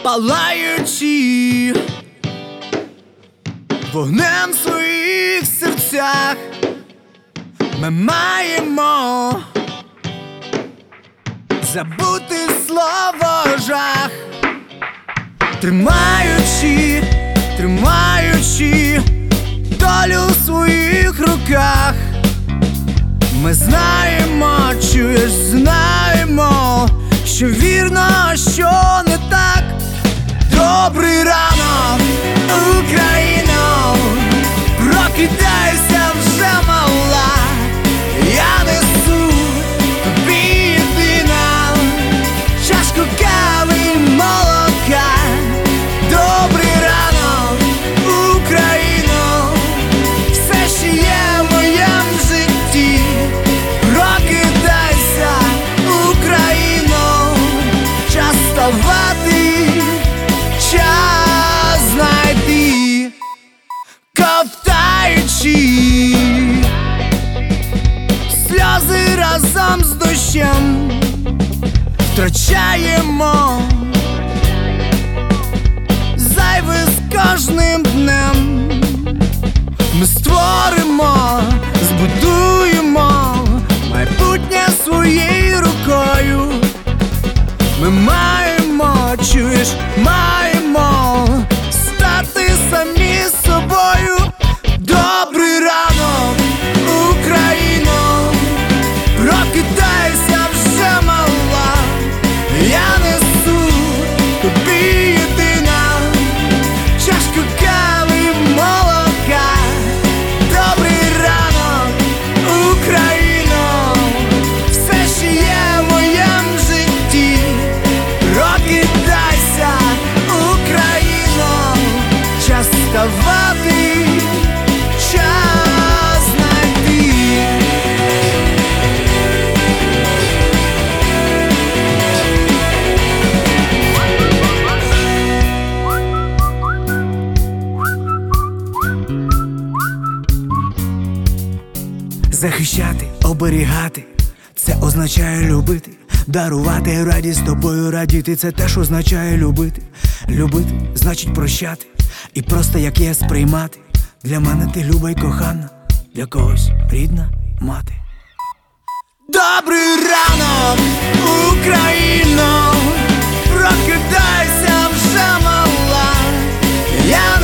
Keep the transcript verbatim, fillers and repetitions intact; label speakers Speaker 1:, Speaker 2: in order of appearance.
Speaker 1: палаючи вогнем в своїх серцях, ми маємо забути слово жах. Тримаючи, тримаючи долю в своїх руках, ми знаємо, чуєш, знаємо, що вірно, а що не так. Добрий ранок, Україно, прокидайся вже, мала, я несу тобі єдина чашку кави й молока. Добрий ранок, Україно, все, що є в моєму житті. Прокидайся, Україно, час вставати, час знайти. Ковтаючи сльози разом з дощем, втрачаємо зайве з кожним днем. Ми створимо, збудуємо майбутнє своєю рукою. Ми маємо, чуєш, маємо стати самі собою. Добрий ранок, Україно, прокидайся вже, мала, я несу тобі єдина чашку кави й молока. Добрий ранок, Україно, все, що є в моєму житті. Прокидайся, Україно, час вставати, час знайти. Захищати, оберігати — це означає любити. Дарувати радість, тобою радіти — це теж означає любити. Любити — значить прощати, і просто як є сприймати. Для мене ти люба й кохана, для когось рідна мати. Добрий ранок, Україно, прокидайся вже, мала, я